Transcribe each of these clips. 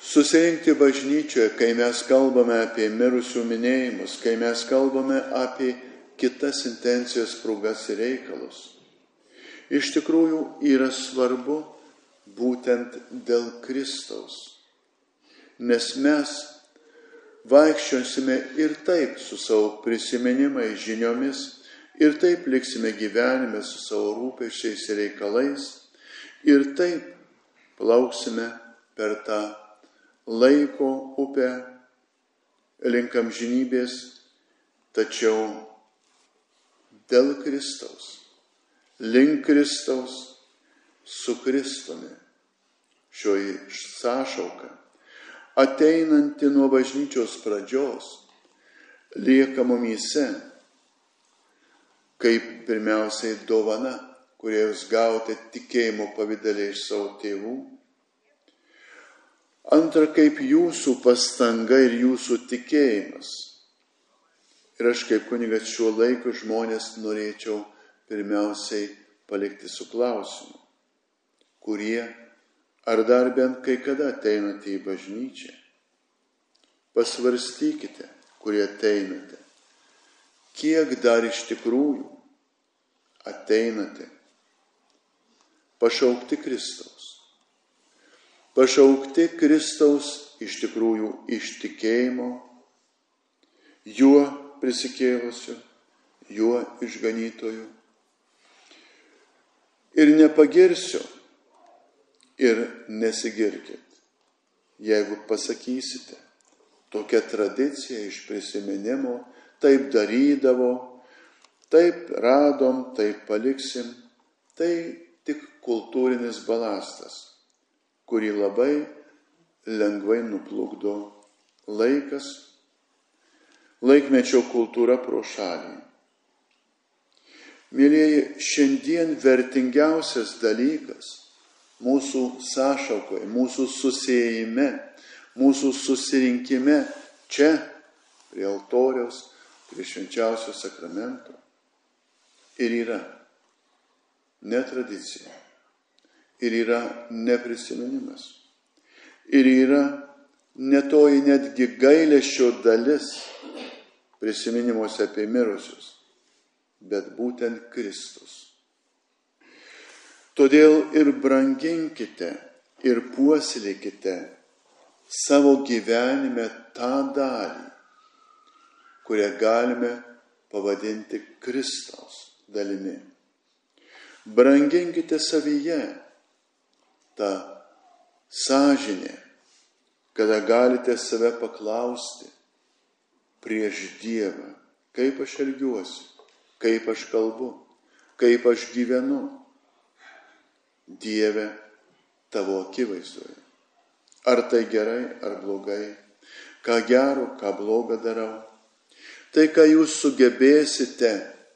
Susirinkti bažnyčioje, kai mes kalbame apie mirusių minėjimus, kai mes kalbame apie kitas intencijas, progas ir reikalus, iš tikrųjų yra svarbu būtent dėl Kristaus. Nes mes vaikščiosime ir taip su savo prisiminimais, žiniomis, ir taip liksime gyvenime su savo rūpesčiais ir reikalais, ir taip plauksime per tą laiko upę link amžinybės, tačiau dėl Kristaus, link Kristaus, su Kristumi. Šioji sąšauka, ateinanti nuo bažnyčios pradžios, lieka mumyse, kaip pirmiausiai dovana, kurią jūs gaute tikėjimo pavidale iš savo tėvų. Antra, kaip jūsų pastanga ir jūsų tikėjimas. Ir aš kaip kunigas šiuo laiku žmonės norėčiau pirmiausiai palikti su klausimu, kurie ar dar bent kai kada ateinate į bažnyčią. Pasvarstykite, kurie ateinate, kiek dar iš tikrųjų ateinate pašaukti Kristaus. Pašaukti Kristaus iš tikrųjų iš tikėjimo, juo prisikėlusiu, juo išganytoju. Ir nepagirsiu ir nesigirkit, jeigu pasakysite, tokia tradicija iš prisiminimo, taip darydavo, taip radom, taip paliksim, tai tik kultūrinis balastas, kurį labai lengvai nuplukdo laikas, laikmečio kultūra pro šalį. Mėlieji, šiandien vertingiausias dalykas mūsų sąšaukoje, mūsų susiejime, mūsų susirinkime čia, prie altoriaus, prie švenčiausio sakramento ir yra ne tradicija. Ir yra neprisiminimas. Ir yra netoji netgi gailesčio dalis prisiminimuose apie mirusius, bet būtent Kristus. Todėl ir branginkite, ir puoselėkite savo gyvenime tą dalį, kurią galime pavadinti Kristaus dalimi. Branginkite savyje tą sąžinę, kada galite save paklausti prieš Dievą, kaip aš elgiuosi, kaip aš kalbu, kaip aš gyvenu. Dieve, tavo akivaizdoje. Ar tai gerai, ar blogai, ką gero, ką bloga darau. Tai, ką jūs sugebėsite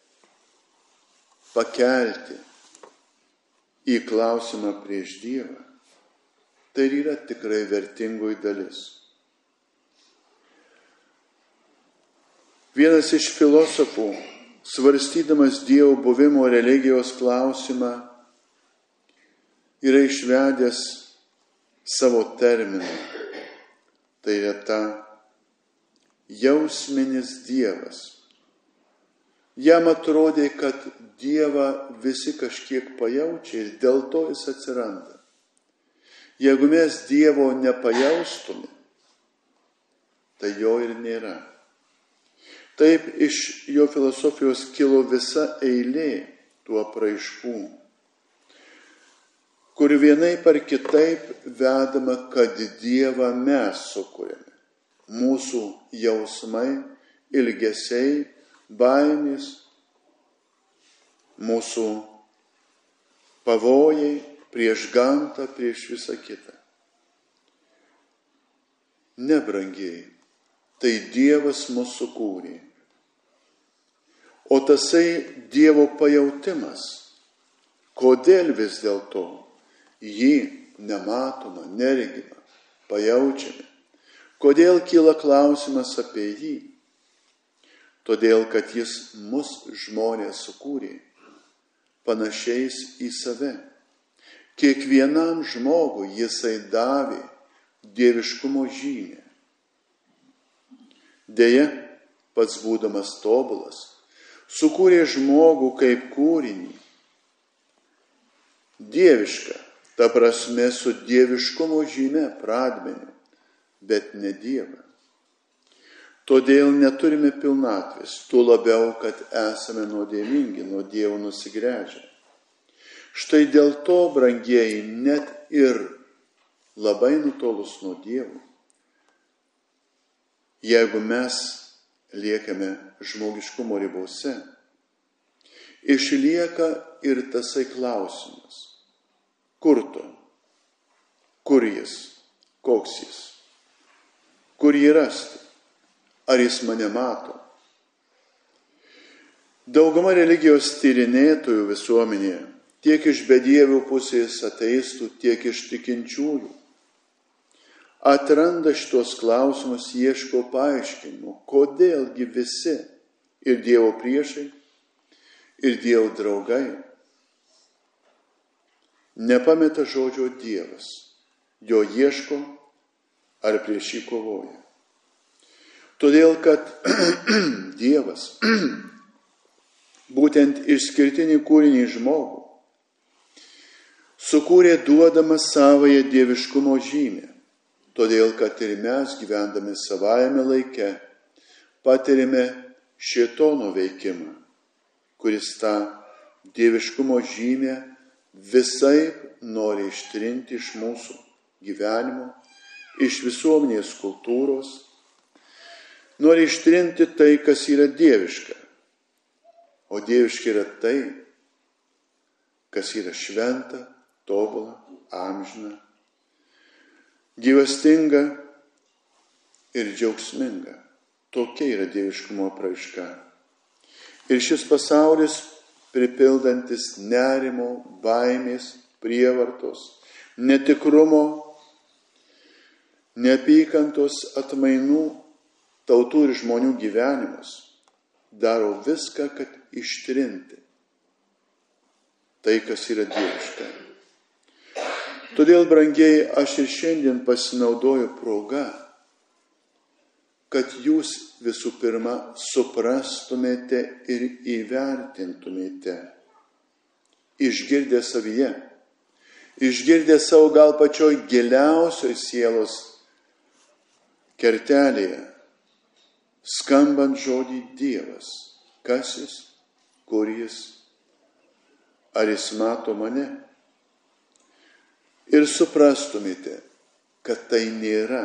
pakelti į klausimą prieš Dievą, tai yra tikrai vertingoji dalis. Vienas iš filosofų, svarstydamas Dievo buvimo religijos klausimą, yra išvedęs savo terminą. Tai yra ta jausminis Dievas. Jam atrodė, kad Dievą visi kažkiek pajaučia ir dėl to jis atsiranda. Jeigu mes Dievo nepajaustume, tai jo ir nėra. Taip iš jo filosofijos kilo visa eilė tų apraiškų, kur vienaip ar kitaip vedama, kad Dievą mes sukūrėme. Mūsų jausmai, ilgesiai, baimės, mūsų pavojai prieš gamtą, prieš visą kitą. Nebrangiai, tai Dievas mus sukūrė. O tasai Dievo pajautimas, kodėl vis dėlto jį nematoma, neregima, pajaučiame. Kodėl kyla klausimas apie jį? Todėl, kad jis mus žmonės sukūrė panašiais į save. Kiekvienam žmogui jisai davė dieviškumo žymė. Deja, pats būdamas tobulas, sukūrė žmogų kaip kūrinį. Dieviška, ta prasme su dieviškumo žyme pradmeniu, bet ne Dievą. Todėl neturime pilnatvės, tuo labiau, kad esame nuodėmingi, nuo Dievo nusigręžę. Štai dėl to, brangieji, net ir labai nutolus nuo Dievo, jeigu mes liekame žmogiškumo ribose, išlieka ir tasai klausimas. Kur tu? Kur jis? Koks jis? Kur jį rasti? Ar jis mane mato? Dauguma religijos tyrinėtojų visuomenėje, tiek iš bedievių pusės ateistų, tiek iš tikinčiųjų, atranda šitos klausimus, ieško paaiškinimo, kodėlgi visi ir Dievo priešai, ir Dievo draugai nepameta žodžio Dievas, jo ieško ar prieš jį kovoja. Todėl, kad Dievas, būtent išskirtinį kūrinį žmogų, sukūrė duodamas savąją dieviškumo žymę. Todėl, kad ir mes, gyvendami savajame laike, patirime šėtono veikimą, kuris tą dieviškumo žymę visai nori ištrinti iš mūsų gyvenimo, iš visuomenės kultūros, nori ištrinti tai, kas yra dieviška. O dieviška yra tai, kas yra šventa, tobula, amžina, gyvastinga ir džiaugsminga. Tokia yra dieviškumo apraiška. Ir šis pasaulis, pripildantis nerimo, baimės, prievartos, netikrumo, neapykantos atmainų, tautų ir žmonių gyvenimus, daro viską, kad ištrinti tai, kas yra dieviška. Todėl, brangieji, aš ir šiandien pasinaudoju progą, kad jūs visų pirma suprastumėte ir įvertintumėte, išgirdę savyje, išgirdę savo gal pačioj giliausioj sielos kertelėje, skambant žodį Dievas. Kas jis? Kur jis? Ar jis mato mane? Ir suprastumėte, kad tai nėra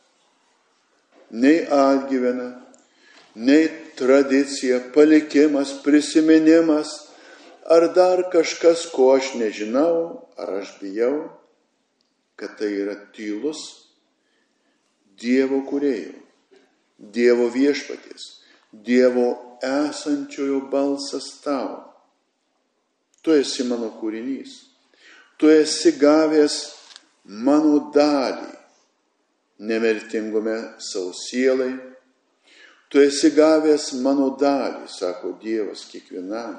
nei atgyvena, nei tradicija, palikimas, prisiminimas, ar dar kažkas, ko aš nežinau, ar aš bijau, kad tai yra tylus Dievo kūrėjo, Dievo viešpaties, Dievo esančiojo balsas tau. Tu esi mano kūrinys. Tu esi gavęs mano dalį nemirtingume savo sielai. Tu esi gavęs mano dalį, sako Dievas kiekvienam.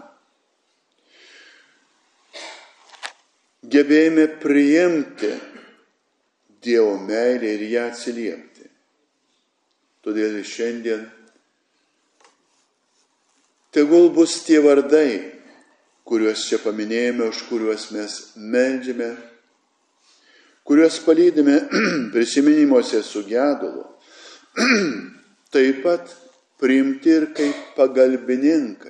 Gebėjime priimti Dievo meilę ir ją atsiliepti. Todėl šiandien tegul bus tie vardai, kuriuos čia paminėjome, už kuriuos mes meldžiame, kuriuos palydime prisiminimuose su gedulu, taip pat priimti ir kaip pagalbininkai.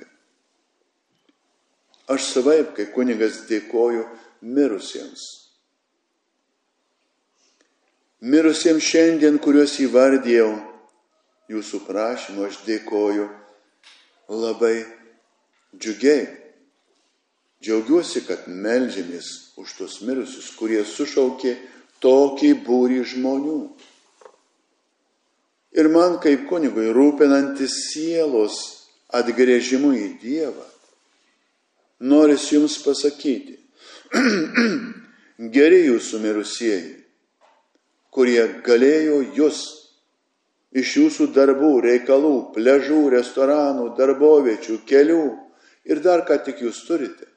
Aš savaip, kai kunigas, dėkoju mirusiems. Mirusiems šiandien, kuriuos įvardėjau jūsų prašymu, aš dėkoju labai džiugiai. Džiaugiuosi, kad meldžiamės už tos mirusius, kurie sušaukė tokį būrį žmonių. Ir man kaip kunigui rūpinantis sielos atgręžimu į Dievą, noris jums pasakyti, geri jūsų mirusieji, kurie galėjo jūs iš jūsų darbų, reikalų, pliažų, restoranų, darboviečių, kelių ir dar ką tik jūs turite,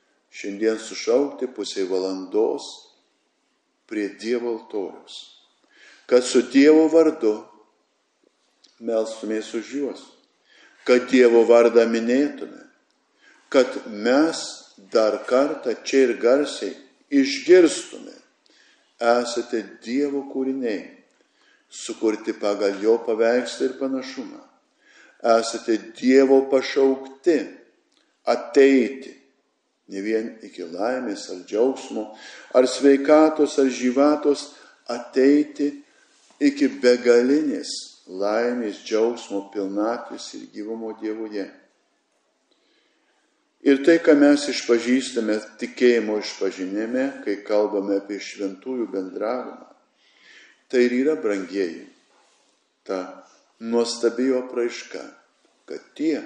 šiandien sušaukti pusei valandos prie Dievo altoriaus. kad su Dievo vardu melstumės už juos, kad Dievo vardą minėtume, kad mes dar kartą čia ir garsiai išgirstume. Esate Dievo kūriniai, sukurti pagal jo paveikslą ir panašumą. Esate Dievo pašaukti ateiti, ne vien iki laimės ar džiaugsmo, ar sveikatos, ar žyvatos, ateiti iki begalinės laimės, džiaugsmo, pilnatvės ir gyvumo Dievoje. Ir tai, ką mes išpažįstame tikėjimo išpažinime, kai kalbame apie šventųjų bendravimą, tai ir yra, brangieji, ta nuostabi apraiška, kad tie,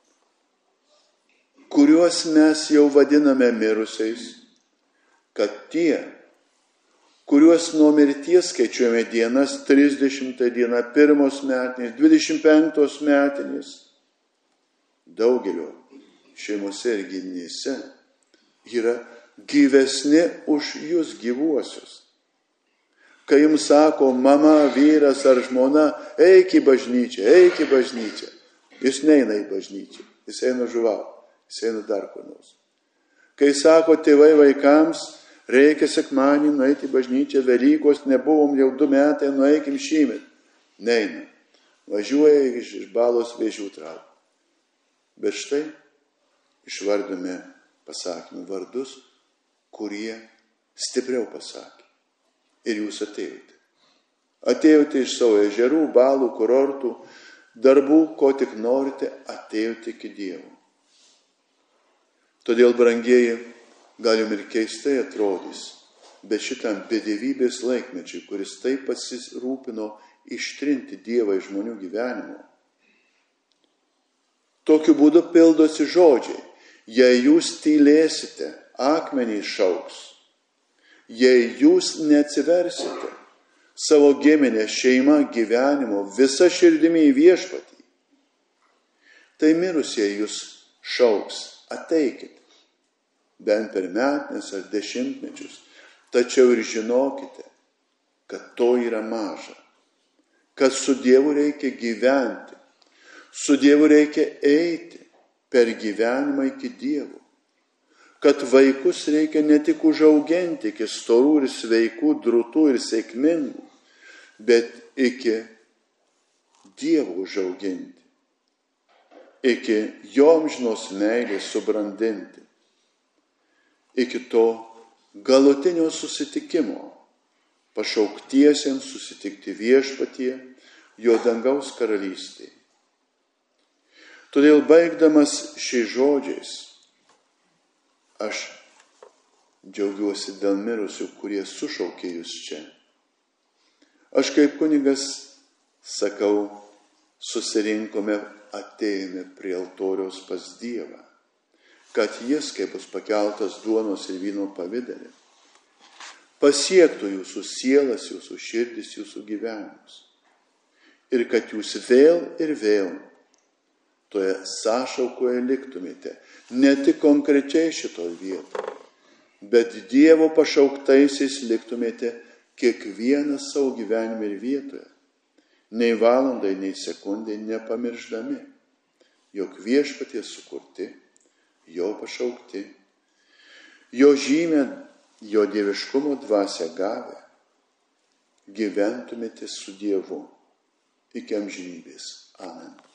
kuriuos mes jau vadiname mirusiais, kad tie, kuriuos nuo mirties skaičiuojame dienas, 30 diena, 1 metinės, 25 metinės, daugelio šeimose ir giminėse yra gyvesni už jūs gyvuosius. Kai jums sako mama, vyras ar žmona, eik į bažnyčią, eik į bažnyčią. Jis neina į bažnyčią, jis eina žuvauti, jis eina dar ko nors. Kai sako tėvai vaikams, reikia sekmadienį nueiti į bažnyčią, Velykos nebuvom jau 2 metai, nueikim šįmet. Neina, važiuoja iš balos vėžių traukų. Bet štai išvardome pasakymų vardus, kurie stipriau pasakė. Ir jūs atėjote. Atėjote iš savo ežerų, balų, kurortų, darbų, ko tik norite, atėjote iki Dievo. Todėl, brangieji, gal jums ir keistai atrodys, bet šitam bedievybės laikmečiui, kuris taip pasirūpino ištrinti Dievą iš žmonių gyvenimo, tokiu būdu pildosi žodžiai. Jei jūs tylėsite, akmenys šauks. Jei jūs neatsiversite savo giminę, šeimą, gyvenimo, visa širdimi į viešpatį, tai mirusieji jūs šauks, ateikit, bent per metinės ar dešimtmečius, tačiau ir žinokite, kad to yra maža, kad su Dievu reikia gyventi, su Dievu reikia eiti per gyvenimą iki Dievo, kad vaikus reikia ne tik užauginti iki storų ir sveikų, drūtų ir sėkmingų, bet iki Dievo užauginti, iki jo amžinos meilės subrandinti, iki to galutinio susitikimo, pašauktiesiems susitikti viešpatyje, jo dangaus karalystėje. Todėl baigdamas šiais žodžiais, aš džiaugiuosi dėl mirusių, kurie sušaukė jūs čia. Aš kaip kunigas sakau, susirinkome, atėjome prie altoriaus pas Dievą, kad jis, kai bus pakeltas duonos ir vyno pavidale, pasiektų jūsų sielas, jūsų širdis, jūsų gyvenimus. Ir kad jūs vėl ir vėl toje sąšaukoje liktumėte, ne tik konkrečiai šitoj vietoje, bet Dievo pašauktaisiais liktumėte kiekvienas savo gyvenime ir vietoje, nei valandai, nei sekundai nepamirždami, jog viešpaties sukurti, jo pašaukti, jo žymę, jo dieviškumo dvasią gavę, gyventumėte su Dievu iki amžinybės. Amen.